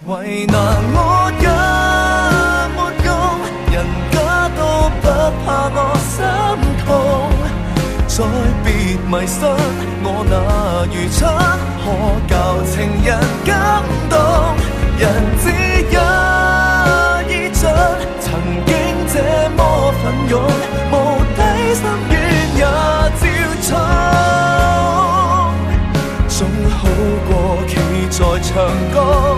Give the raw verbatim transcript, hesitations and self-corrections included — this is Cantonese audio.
為難我也沒用，人家都不怕我心痛。再別迷信我那愚蠢，可教情人感動。人只一依準，曾經這麼奮勇，無底深淵也照衝，總好過企在牆角。